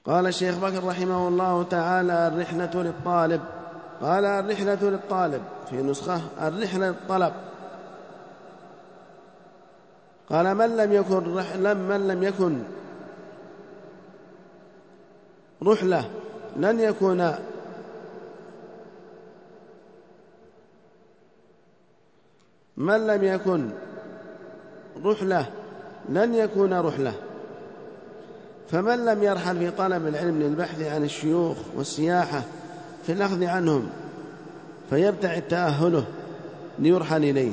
قال الشيخ بكر رحمه الله تعالى: الرحلة للطالب. قال: الرحلة للطالب، في نسخة الرحلة للطلب. قال: من لم يكن رحلة لن يكون من لم يكن رحلة لن يكون رحلة. فمن لم يرحل في طلب العلم للبحث عن الشيوخ والسياحة في الأخذ عنهم فيبتعد تأهله ليرحل إليه.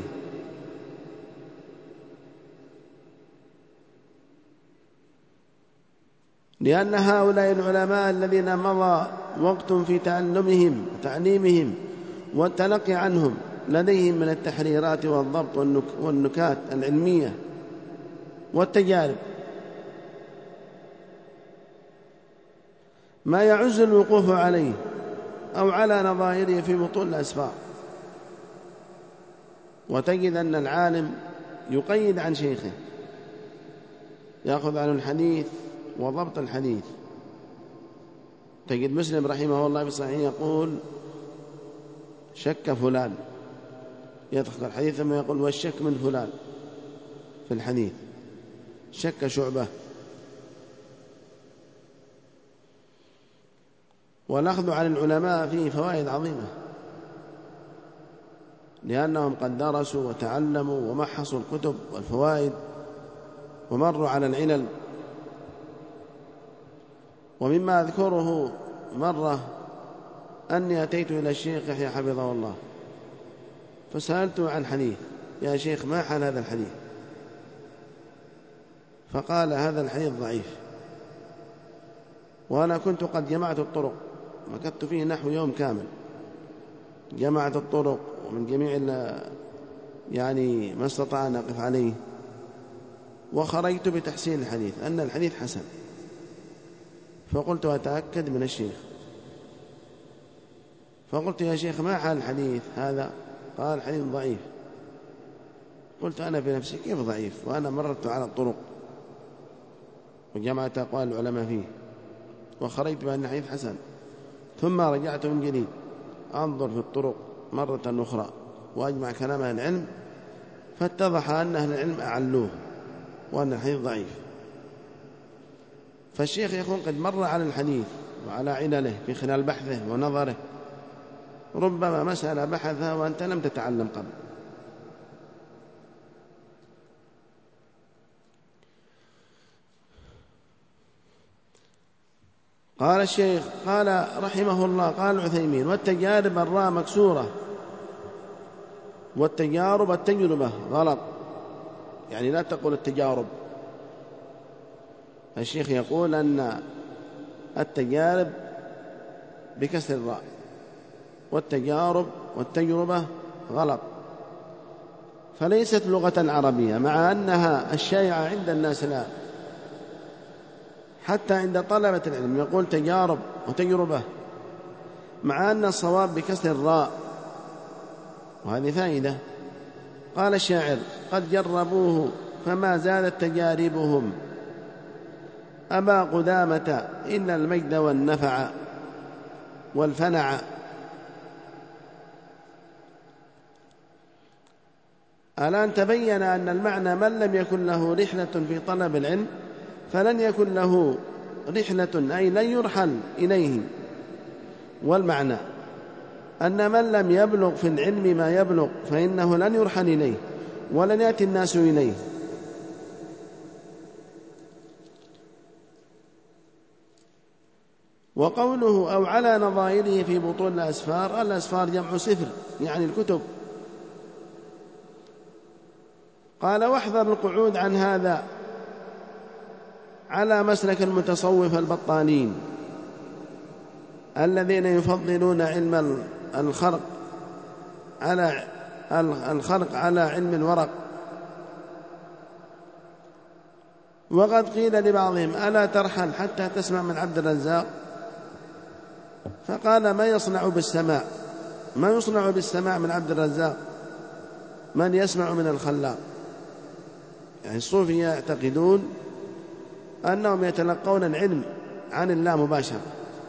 لأن هؤلاء العلماء الذين مضى وقت في تعلمهم وتعليمهم والتلقي عنهم لديهم من التحريرات والضبط والنكات العلمية والتجارب ما يعز الوقوف عليه أو على نظائره في بطون الأسفار. وتجد أن العالم يقيد عن شيخه، يأخذ عنه الحديث وضبط الحديث. تجد مسلم رحمه الله في صحيح يقول: شك فلان، يدخل الحديث ثم يقول: والشك من فلان في الحديث، شك شعبة. والأخذ عن العلماء فيه فوائد عظيمة، لأنهم قد درسوا وتعلموا ومحصوا الكتب والفوائد ومروا على العلل. ومما أذكره مرة أني أتيت إلى الشيخ يحيى حفظه الله فسألته عن حديث: يا شيخ ما حال هذا الحديث؟ فقال: هذا الحديث ضعيف. وأنا كنت قد جمعت الطرق، مكثت فيه نحو يوم كامل، جمعت الطرق ومن جميع يعني ما استطاع أن أقف عليه، وخرجت بتحسين الحديث أن الحديث حسن. فقلت: أتأكد من الشيخ. فقلت: يا شيخ ما حال الحديث هذا؟ قال: الحديث ضعيف. قلت أنا في نفسي: كيف ضعيف وأنا مررت على الطرق وجمعت أقوال العلماء فيه وخرجت بأن الحديث حسن؟ ثم رجعت من جديد أنظر في الطرق مرة أخرى وأجمع كلام أهل العلم، فاتضح أن أهل العلم أعلوه وأن الحديث ضعيف. فالشيخ يكون قد مر على الحديث وعلى علله في خلال بحثه ونظره، ربما مسألة بحثها وأنت لم تتعلم قبل. قال الشيخ قال رحمه الله: قال العثيمين: والتجارب الراء مكسورة، والتجارب التجربة غلط، يعني لا تقول التجارب. الشيخ يقول أن التجارب بكسر الراء، والتجارب والتجربة غلط، فليست لغة عربية، مع أنها الشائعة عند الناس الآن، حتى عند طلبة العلم يقول تجارب وتجربة، مع أن الصواب بكسر الراء. وهذه فائدة. قال الشاعر: قد جربوه فما زالت تجاربهم، أبا قدامة إلا المجد والنفع والفنع. الآن تبين أن المعنى: من لم يكن له رحلة في طلب العلم فلن يكن له رحلة، أي لن يرحل إليه. والمعنى أن من لم يبلغ في العلم ما يبلغ فإنه لن يرحل إليه ولن يأتي الناس إليه. وقوله: أو على نظائره في بطون الأسفار، الأسفار جمع سفر يعني الكتب. قال: واحذر القعود عن هذا على مسلك المتصوف البطالين الذين يفضلون علم الخرق على علم الورق. وقد قيل لبعضهم: ألا ترحل حتى تسمع من عبد الرزاق؟ فقال: ما يصنع بالسماع من عبد الرزاق من يسمع من الخلاق. يعني الصوفية يعتقدون أنهم يتلقون العلم عن الله مباشرة.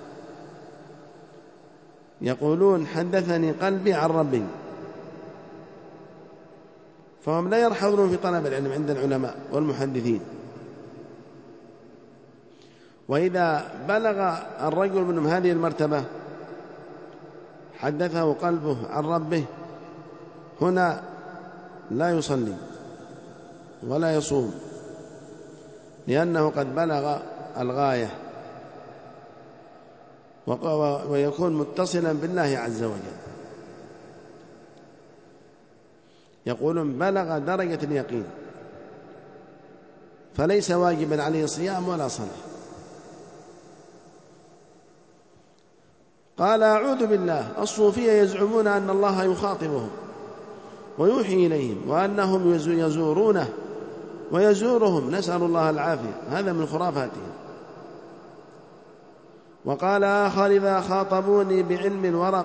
يقولون حدثني قلبي عن ربي، فهم لا يرحضون في طلب العلم عند العلماء والمحدثين. وإذا بلغ الرجل منهم هذه المرتبة حدثه قلبه عن ربه، هنا لا يصلي ولا يصوم، لأنه قد بلغ الغاية ويكون متصلا بالله عز وجل. يقولون بلغ درجة اليقين، فليس واجبا عليه صيام ولا صلاة. قال أعوذ بالله، الصوفية يزعمون أن الله يخاطبهم ويوحي إليهم وأنهم يزورونه ويزورهم، نسأل الله العافية، هذا من خرافاتهم. وقال آخر إذا خاطبوني بعلم الورق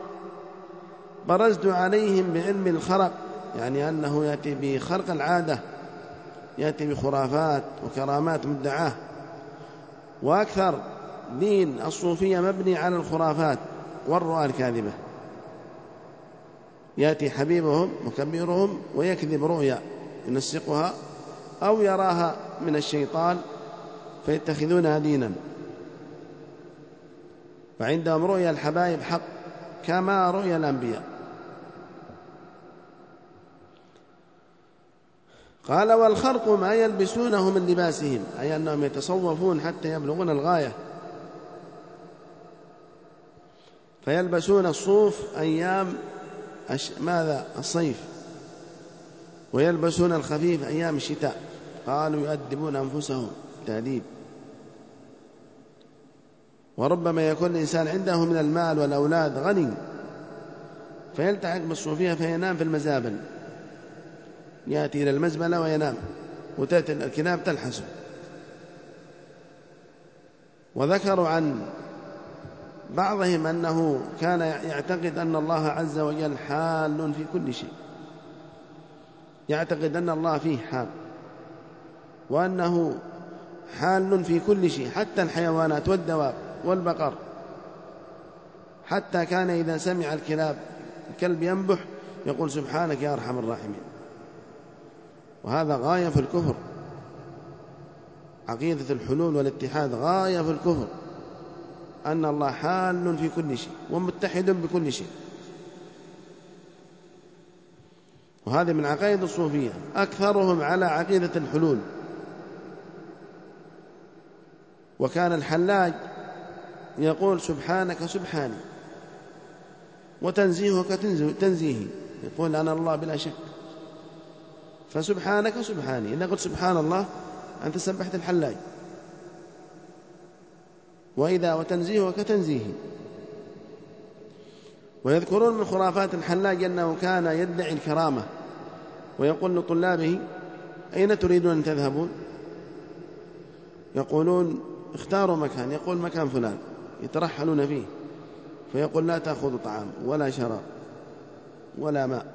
برزت عليهم بعلم الخرق، يعني أنه يأتي بخرق العادة، يأتي بخرافات وكرامات مدعاة. وأكثر دين الصوفية مبني على الخرافات والرؤى الكاذبة، يأتي حبيبهم مكبرهم ويكذب رؤيا ينسقها أو يراها من الشيطان فيتخذونها دينا، فعندهم رؤيا الحبايب حق كما رؤيا الأنبياء. قال والخرق ما يلبسونه من لباسهم، أي أنهم يتصوفون حتى يبلغون الغاية، فيلبسون الصوف أيام ماذا الصيف، ويلبسون الخفيف أيام الشتاء. قالوا يؤدبون أنفسهم تأديب. وربما يكون الإنسان عنده من المال والأولاد غني فيلتحق بالصوفية فينام في المزابل، يأتي إلى المزبلة وينام وتأتي الكلاب تلحسه. وذكروا عن بعضهم أنه كان يعتقد أن الله عز وجل حال في كل شيء، يعتقد أن الله فيه حال وأنه حال في كل شيء، حتى الحيوانات والدواب والبقر. حتى كان إذا سمع الكلب ينبح يقول سبحانك يا أرحم الراحمين. وهذا غاية في الكفر، عقيدة الحلول والاتحاد غاية في الكفر، أن الله حال في كل شيء ومتحد بكل شيء. وهذه من عقائد الصوفية، أكثرهم على عقيدة الحلول. وكان الحلاج يقول سبحانك سبحاني، وتنزيهك تنزيهي، يقول أنا الله بلا شك. فسبحانك سبحاني، إذا قلت سبحان الله أنت سبحت الحلاج، وتنزيهك تنزيهي. ويذكرون من خرافات الحلاج أنه كان يدعي الكرامة ويقول لطلابه أين تريدون أن تذهبون؟ يقولون اختاروا مكان، يقول مكان فلان، يترحلون فيه، فيقول لا تأخذوا طعام ولا شراب ولا ماء.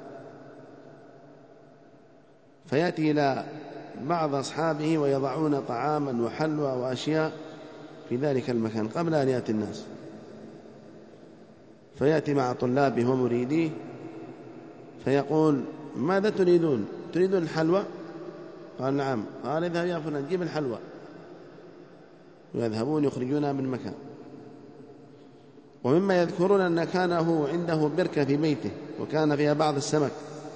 فيأتي إلى بعض أصحابه ويضعون طعاما وحلوى وأشياء في ذلك المكان قبل أن يأتي الناس، فيأتي مع طلابه ومريديه فيقول ماذا تريدون؟ تريدون الحلوى؟ قال نعم. قال اذهب يا فلان جيب الحلوى، ويذهبون يخرجونها من مكان. ومما يذكرون أن كان هو عنده بركة في بيته وكان فيها بعض السمك،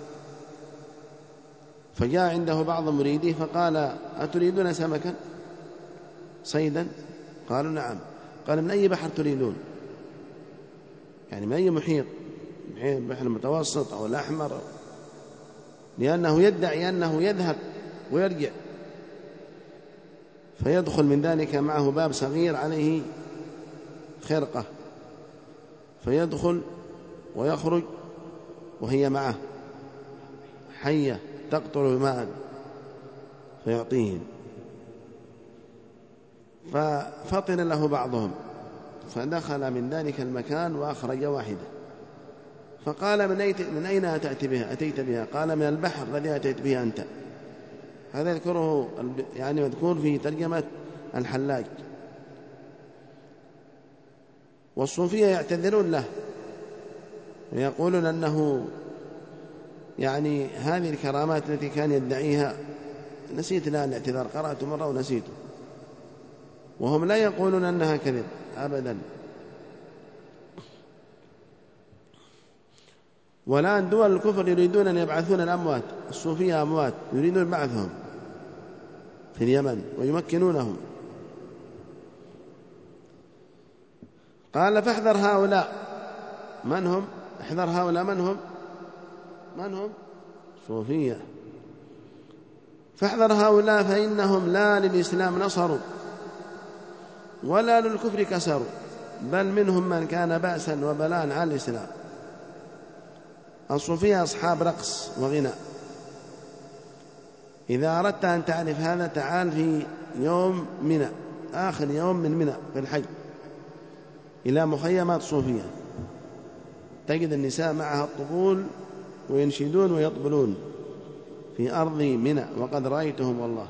فجاء عنده بعض مريديه فقال أتريدون سمكا صيدا؟ قالوا نعم. قال من أي بحر تريدون؟ يعني من أي محيط؟ البحر المتوسط أو الأحمر؟ لأنه يدعي أنه يذهب ويرجع، فيدخل من ذلك معه باب صغير عليه خرقة، فيدخل ويخرج وهي معه حية تقطر ماء فيعطيهم. ففطن له بعضهم فدخل من ذلك المكان وأخرج واحدة، فقال من أين أتيت بها؟ قال من البحر الذي أتيت به أنت. هذا يذكره يعني مذكور في ترجمة الحلاج. والصوفية يعتذرون له ويقولون أنه يعني هذه الكرامات التي كان يدعيها، نسيت الآن الاعتذار، قرأت مرة ونسيته، وهم لا يقولون أنها كذب أبدا. والآن دول الكفر يريدون أن يبعثون الأموات، الصوفية أموات يريدون بعثهم في اليمن ويمكنونهم. قال فاحذر هؤلاء. من هم؟ احذر هؤلاء. من هم؟ صوفية. فاحذر هؤلاء فإنهم لا للإسلام نصروا ولا للكفر كسروا، بل منهم من كان بأسا وبلاء على الإسلام. الصوفية أصحاب رقص وغناء. إذا أردت أن تعرف هذا تعال في يوم منى، آخر يوم من منى في الحج، إلى مخيمات صوفية، تجد النساء معها الطبول وينشدون ويطبلون في أرض منى، وقد رأيتهم والله.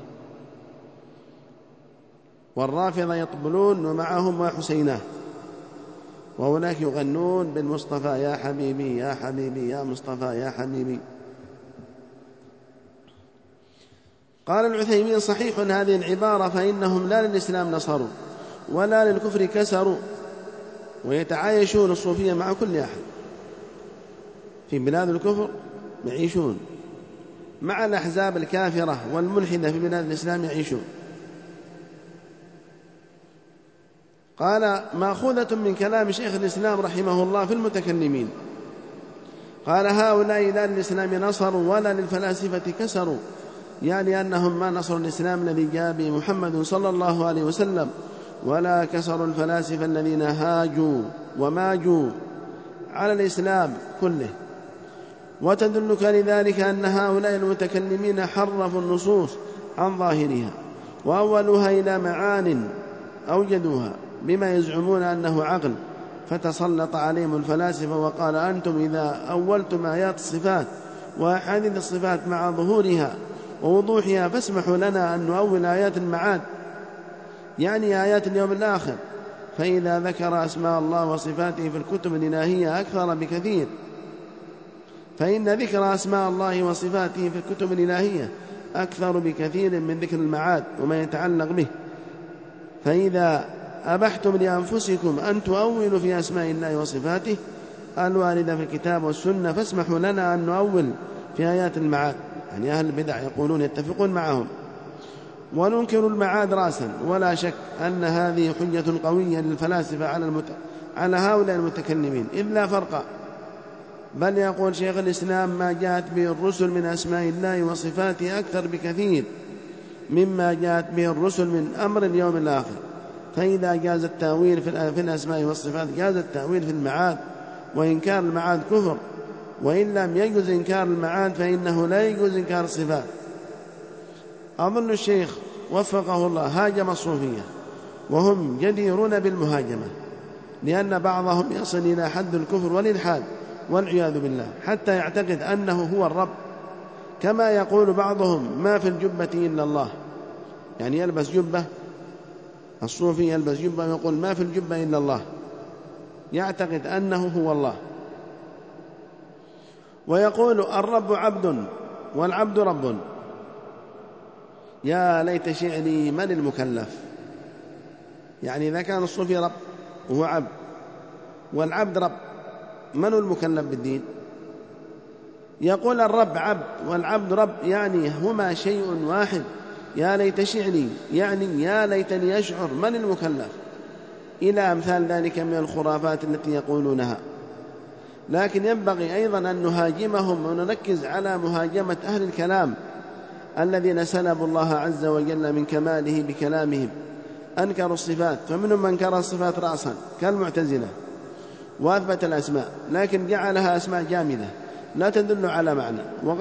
والرافضة يطبلون ومعهم وحسيناه، وهناك يغنون بالمصطفى يا حبيبي يا حبيبي يا مصطفى يا حبيبي. قال العثيمين صحيح هذه العبارة، فإنهم لا للإسلام نصروا ولا للكفر كسروا، ويتعايشون الصوفية مع كل أحد في بلاد الكفر، يعيشون مع الأحزاب الكافرة والملحدة في بلاد الإسلام يعيشون. قال مأخوذة من كلام شيخ الإسلام رحمه الله في المتكلمين، قال هؤلاء لا للإسلام نصروا ولا للفلاسفة كسروا، يعني أنهم ما نصروا الإسلام الذي جاء به محمد صلى الله عليه وسلم، ولا كسروا الفلاسفة الذين هاجوا وماجوا على الإسلام كله. وتدلك لذلك أن هؤلاء المتكلمين حرفوا النصوص عن ظاهرها وأولوها إلى معان أوجدوها بما يزعمون أنه عقل، فتسلط عليهم الفلاسفة وقال أنتم إذا أولتم آيات الصفات وأحاديث الصفات مع ظهورها ووضوحها فاسمحوا لنا أن نؤول آيات المعاد، يعني آيات اليوم الآخر، فإذا ذكر أسماء الله وصفاته في الكتب الإلهية أكثر بكثير، فإن ذكر أسماء الله وصفاته في الكتب الإلهية أكثر بكثير من ذكر المعاد وما يتعلق به. فإذا أبحتم لأنفسكم أن تؤولوا في أسماء الله وصفاته الواردة في الكتاب والسنة فاسمحوا لنا أن نؤول في آيات المعاد. يعني أهل البدع يقولون يتفقون معهم وننكر المعاد راسا، ولا شك أن هذه حجة قوية للفلاسفة على هؤلاء المتكلمين، إذ لا فرق. بل يقول شيخ الإسلام ما جاءت به الرسل من أسماء الله وصفاته أكثر بكثير مما جاءت به الرسل من أمر اليوم الآخر. فإذا جاز التأويل في الأسماء والصفات جاز التأويل في المعاد، وإنكار المعاد كفر، وإن لم يجوز إنكار المعاد فإنه لا يجوز إنكار الصفات. أظن الشيخ وفقه الله هاجم الصوفية، وهم جديرون بالمهاجمة، لأن بعضهم يصل إلى حد الكفر والإلحاد والعياذ بالله، حتى يعتقد أنه هو الرب، كما يقول بعضهم ما في الجبة إلا الله، يعني يلبس جبة، الصوفي يلبس جبة ويقول ما في الجبة إلا الله، يعتقد أنه هو الله. ويقول الرب عبد والعبد رب، يا ليت شعري من المكلف. يعني إذا كان الصوفي رب وهو عبد والعبد رب، من المكلف بالدين؟ يقول الرب عبد والعبد رب، يعني هما شيء واحد. يا ليت شعري يعني يا ليتني أشعر من المكلف، إلى أمثال ذلك من الخرافات التي يقولونها. لكن ينبغي أيضا أن نهاجمهم ونركز على مهاجمة أهل الكلام الذين سلبوا الله عز وجل من كماله بكلامهم، أنكروا الصفات، فمنهم من كره الصفات رأسا كالمعتزلة وأثبت الأسماء لكن جعلها أسماء جامدة لا تدل على معنى.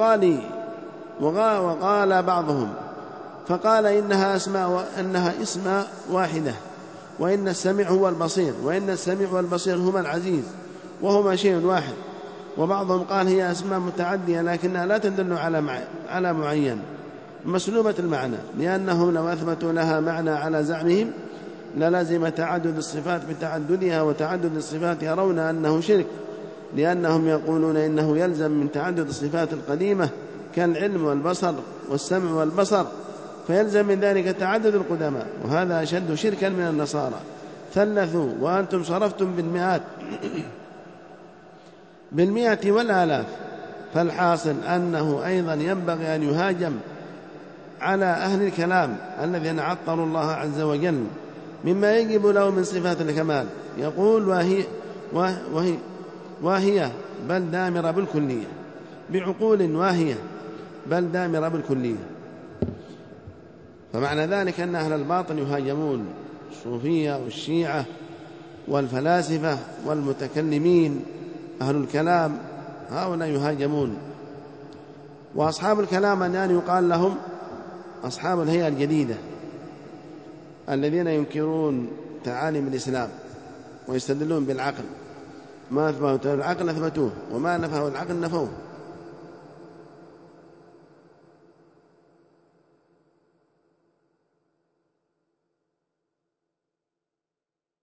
وقال بعضهم فقال إنها اسماء واحدة، وإن السميع هو البصير، وإن السميع والبصير هما العزيز، وهما شيء واحد. وبعضهم قال هي أسماء متعدية لكنها لا تدل على معين، مسلوبة المعنى، لأنهم لو أثبتوا لها معنى على زعمهم للزم تعدد الصفات بتعددها، وتعدد الصفات يرون أنه شرك، لأنهم يقولون إنه يلزم من تعدد الصفات القديمة كالعلم والبصر والسمع والبصر، فيلزم من ذلك تعدد القدماء، وهذا أشد شركا من النصارى. ثلثوا وأنتم صرفتم بالمئة والآلاف. فالحاصل أنه أيضا ينبغي أن يهاجم على أهل الكلام الذين عطلوا الله عز وجل مما يجب له من صفات الكمال. يقول واهية بل دامرة بالكلية، بعقول واهية بل دامرة بالكلية. فمعنى ذلك أن أهل الباطل يهاجمون، الصوفية والشيعة والفلاسفة والمتكلمين أهل الكلام، هؤلاء يهاجمون. وأصحاب الكلام أن يقال لهم أصحاب الهيئة الجديدة الذين ينكرون تعاليم الإسلام ويستدلون بالعقل، ما أثبته العقل أثبتوه، وما نفاه العقل نفوه.